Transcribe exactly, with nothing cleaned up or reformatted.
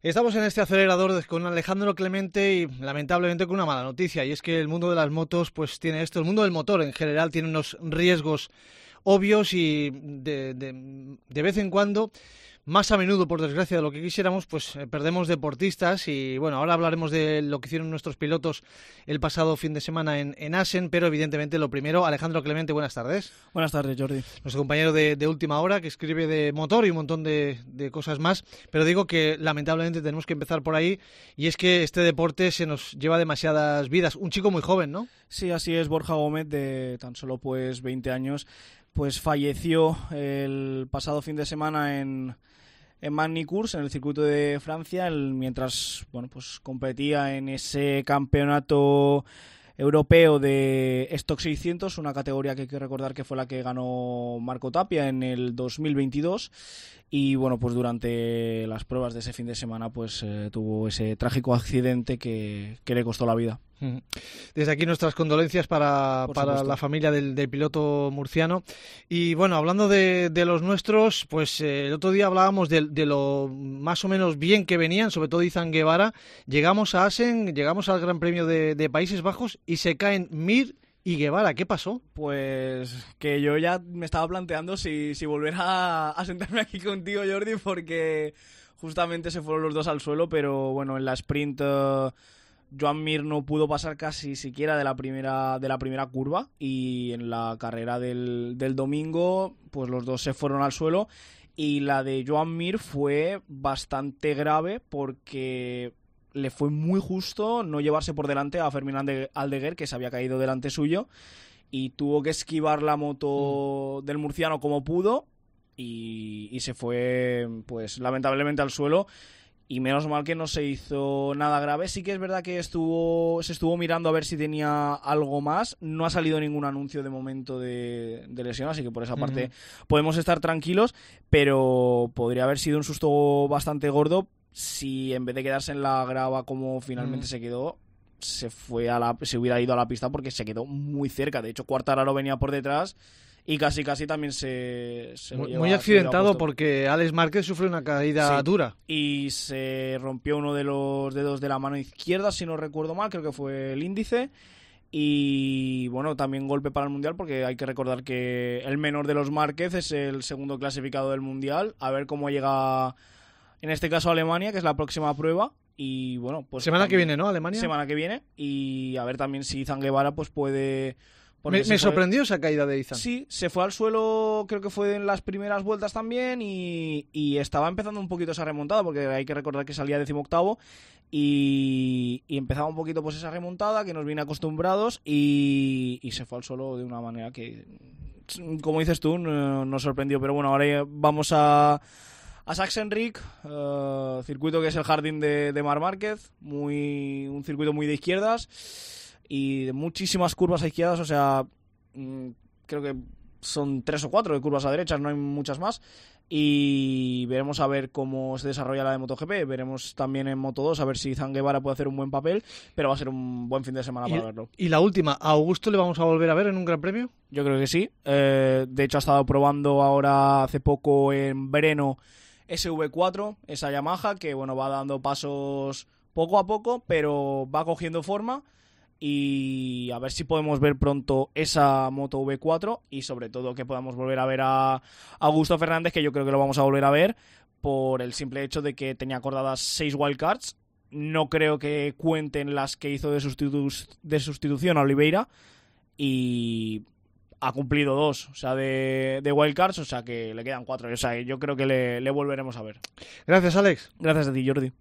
Estamos en este acelerador con Alejandro Clemente y lamentablemente con una mala noticia, y es que el mundo de las motos pues tiene esto, el mundo del motor en general tiene unos riesgos obvios y de, de, de vez en cuando, más a menudo por desgracia de lo que quisiéramos, pues eh, perdemos deportistas. Y bueno, ahora hablaremos de lo que hicieron nuestros pilotos el pasado fin de semana en, en Assen, pero evidentemente lo primero, Alejandro Clemente, buenas tardes. Buenas tardes, Jordi. Nuestro compañero de, de Última Hora, que escribe de motor y un montón de, de cosas más, pero digo que lamentablemente tenemos que empezar por ahí, y es que este deporte se nos lleva demasiadas vidas. Un chico muy joven, ¿no? Sí, así es. Borja Gómez, de tan solo pues veinte años, pues falleció el pasado fin de semana en... en Magny-Cours, en el circuito de Francia, el, mientras bueno pues competía en ese campeonato europeo de Stock seiscientos, una categoría que hay que recordar que fue la que ganó Marco Tapia en el dos mil veintidós. Y bueno, pues durante las pruebas de ese fin de semana pues eh, tuvo ese trágico accidente que, que le costó la vida. Desde aquí nuestras condolencias para, para la familia del, del piloto murciano. Y bueno, hablando de, de los nuestros, pues eh, el otro día hablábamos de, de lo más o menos bien que venían, sobre todo Izan Guevara. Llegamos a Assen, llegamos al Gran Premio de, de Países Bajos y se caen Mir y Guevara. ¿Qué pasó? Pues que yo ya me estaba planteando si, si volver a, a sentarme aquí contigo, Jordi, porque justamente se fueron los dos al suelo, pero bueno, en la sprint... Uh, Joan Mir no pudo pasar casi siquiera de la primera de la primera curva, y en la carrera del, del domingo pues los dos se fueron al suelo, y la de Joan Mir fue bastante grave porque le fue muy justo no llevarse por delante a Fermín Aldeguer, que se había caído delante suyo, y tuvo que esquivar la moto mm. del murciano como pudo y, y se fue pues lamentablemente al suelo. Y menos mal que no se hizo nada grave. Sí que es verdad que estuvo se estuvo mirando a ver si tenía algo más. No ha salido ningún anuncio de momento de, de lesión, así que por esa parte uh-huh. podemos estar tranquilos. Pero podría haber sido un susto bastante gordo si en vez de quedarse en la grava como finalmente uh-huh. se quedó, se fue a la se hubiera ido a la pista, porque se quedó muy cerca. De hecho, Quartararo venía por detrás y casi casi también se, se muy, lo lleva, muy accidentado, porque Alex Márquez sufre una caída sí, dura y se rompió uno de los dedos de la mano izquierda, si no recuerdo mal, creo que fue el índice. Y bueno, también golpe para el Mundial, porque hay que recordar que el menor de los Márquez es el segundo clasificado del Mundial. A ver cómo llega en este caso Alemania, que es la próxima prueba. Y bueno, pues semana también, que viene, ¿no? Alemania. Semana que viene. Y a ver también si Izan Guevara pues puede... Me, me sorprendió fue... esa caída de Izan. Sí, se fue al suelo, creo que fue en las primeras vueltas también, y, y estaba empezando un poquito esa remontada, porque hay que recordar que salía decimoctavo, y, y empezaba un poquito pues esa remontada que nos viene acostumbrados, y, y se fue al suelo de una manera que, como dices tú, no, nos sorprendió. Pero bueno, ahora vamos a... a Sachsenring, uh, circuito que es el jardín de, de Marc Márquez, muy, un circuito muy de izquierdas y de muchísimas curvas a izquierdas, o sea, mmm, creo que son tres o cuatro de curvas a derechas, no hay muchas más, y veremos a ver cómo se desarrolla la de MotoGP. Veremos también en Moto dos a ver si Izan Guevara puede hacer un buen papel, pero va a ser un buen fin de semana para ¿Y, verlo. ¿Y la última, a Augusto le vamos a volver a ver en un Gran Premio? Yo creo que sí, eh, de hecho ha estado probando ahora hace poco en Breno ese V cuatro, esa Yamaha, que bueno, va dando pasos poco a poco, pero va cogiendo forma, y a ver si podemos ver pronto esa moto V cuatro, y sobre todo que podamos volver a ver a Augusto Fernández, que yo creo que lo vamos a volver a ver por el simple hecho de que tenía acordadas seis wildcards. No creo que cuenten las que hizo de, sustitu- de sustitución a Oliveira, y ha cumplido dos, o sea, de, de wildcards, o sea que le quedan cuatro, o sea, yo creo que le, le volveremos a ver. Gracias, Alex. Gracias a ti, Jordi.